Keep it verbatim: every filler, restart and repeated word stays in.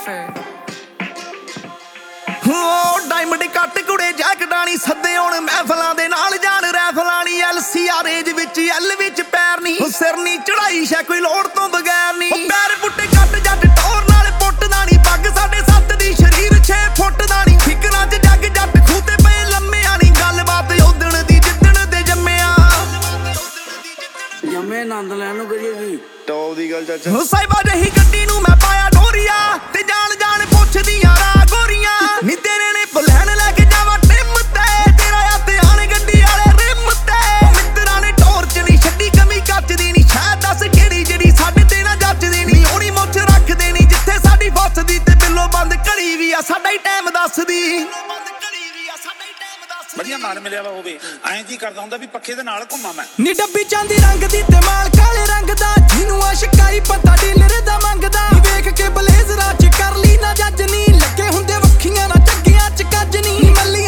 Cypher ਓ diamond ਕੱਟ ਕੁੜੇ ਜੈਕਟਾਣੀ ਸੱਦੇ ਹੁਣ ਮਹਿਫਲਾਂ ਦੇ ਨਾਲ ਜਾਣ ਰੈਫਲਾਣੀ ਐਲਸੀਆਰ ਰੇਂਜ ਵਿੱਚ ਐਲ ਵਿੱਚ ਪੈਰ ਨਹੀਂ ਸਿਰ ਨਹੀਂ ਚੜਾਈ ਸ਼ੈ ਕੋਈ ਲੋੜ ਤੋਂ ਬਗੈਰ ਨਹੀਂ ਪੈਰ ਪੁੱਟੇ ਕੱਟ ਜੱਟ ਟੌਰ ਨਾਲ ਪੁੱਟਦਾ ਨਹੀਂ ਪੱਗ ਸਾਡੇ ਸੱਤ ਦੀ ਸ਼ਰੀਰ ਛੇ ਫੁੱਟ ਦਾ ਨਹੀਂ ਫਿਕਰਾਂ 'ਚ ਜੱਗ ਜੱਟ ਖੂਤੇ ਪਏ ਲੰਮਿਆਂ ਨਹੀਂ ਗੱਲਬਾਤ ਉਦਣ ਦੀ ਜਿੱਦਣ ਦੇ ਜੰਮਿਆ ਜੰਮੇ ਆਨੰਦ ਲੈਣ ਨੂੰ ਕਰੀਏ ਵੀ ਟੌਪ ਦੀ ਗੱਲ ਚਾਚਾ ਸਾਹਿਬਾ ਜਹੀ ਗੱਡੀ ਨੂੰ ਮੈਂ ਪਾਇਆ ਡੋਰੀਆ ਤੇ ਜਾਣ ਜਾਣ ਪੁੱਛਦੀਆਂ ਰਾ ਗੋਰੀਆਂ ਨੀ ਤੇਰੇ ਨੇ ਬਲੈਣ ਲੈ ਕੇ ਜਾਵਾ ਟਿਮ ਤੇ ਤੇਰਾ ਆ ਤੇ ਆਣ ਗੱਡੀ ਵਾਲੇ ਰਿਮ ਤੇ ਮਿੱਤਰਾਂ ਨੇ ਟੋਰ ਚ ਨਹੀਂ ਛੱਡੀ ਕਮੀ ਕੱਚ ਦੀ ਨਹੀਂ ਸ਼ਾਇਦ ਦੱਸ ਕਿਹੜੀ ਜਿਹੜੀ ਸਾਡੇ ਤੇ ਨਾ ਜੱਜਦੀ ਨਹੀਂ ਹੋਣੀ ਮੁੱਛ ਰੱਖਦੇ ਨਹੀਂ ਜਿੱਥੇ ਸਾਡੀ ਫਸਦੀ ਤੇ ਬਿੱਲੋ ਬੰਦ ਘੜੀ ਵੀ ਆ ਸਾਡਾ ਹੀ ਟਾਈਮ ਦੱਸਦੀ ਵਧੀਆ ਮਾਲ ਮਿਲਿਆ ਵਾ ਹੋਵੇ ਐਂ ਜੀ ਕਰਦਾ ਹੁੰਦਾ ਵੀ ਪੱਖੇ ਦੇ ਨਾਲ ਘੁੰਮਾਂ ਮੈਂ ਨੀ ਡੱਬੀ ਚਾਂਦੀ ਰੰਗ ਦੀ ਤੇ ਮਾਲ ਕਾਲੇ ਰੰਗ ਦਾ ਜਿਹਨੂੰ ਆਸ਼ਕਾਈ ਪਤਾ ਡੀਲਰ ਦਾ ਮੰਗਦਾ ਵੇਖ ਕੇ ਬਲੇਜ਼ਰਾਂ ਚ ਕਰ ਲਈ ਨਾ ਜੱਜ ਨਹੀਂ ਲੱਗੇ ਹੁੰਦੇ ਵੱਖੀਆਂ ਨਾ ਚੱਗੀਆਂ ਚ ਕੱਜ ਨਹੀਂ ਮੱਲੀ